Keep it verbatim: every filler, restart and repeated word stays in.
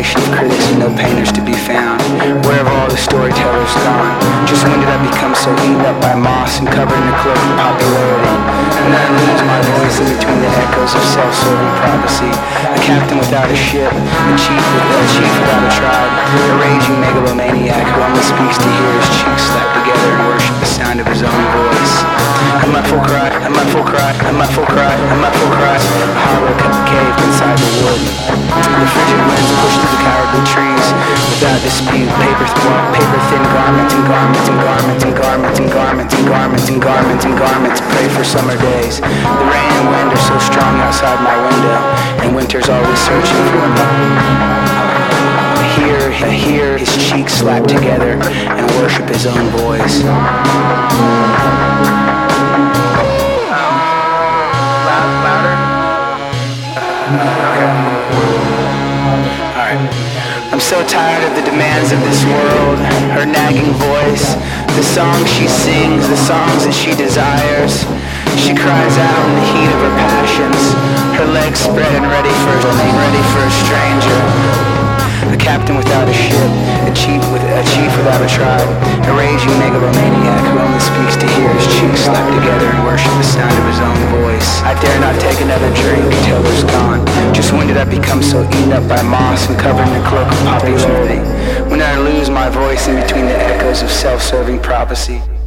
generation of critics and no painters to be found. Where have all the storytellers gone? Just when did I become so eaten up by moss and covered in a cloak of popularity? When I lose my voice in between the echoes of self-serving prophecy. A captain without a ship, a chief, with, a chief without a tribe, a raging megalomaniac who only speaks to hear his cheeks slap together and worship the sound of his own voice. A muffled cry, a muffled cry, a muffled cry, a muffled cry, a hollow cave inside the wood. The frigid winds push through the cowardly trees without dispute. Paper, paper thin garments and garments and garments and garments and garments and garments and garments and garments. Pray for summer days. The rain and wind are so strong outside my window, and winter's always searching for me. Hear, hear his cheeks slap together and worship his own voice. I'm so tired of the demands of this world, her nagging voice, the songs she sings, the songs that she desires. She cries out in the heat of her passions, her legs spread and ready for ready for a stranger. A captain without a ship, a chief with a chief without a tribe, a raging megalomaniac who only speaks to hear his cheeks slap together and worship the sound of his own voice. I dare not take another drink until there's gone. Just when did I become so eaten up by moss and covered in a cloak of popularity? When did I lose my voice in between the echoes of self-serving prophecy?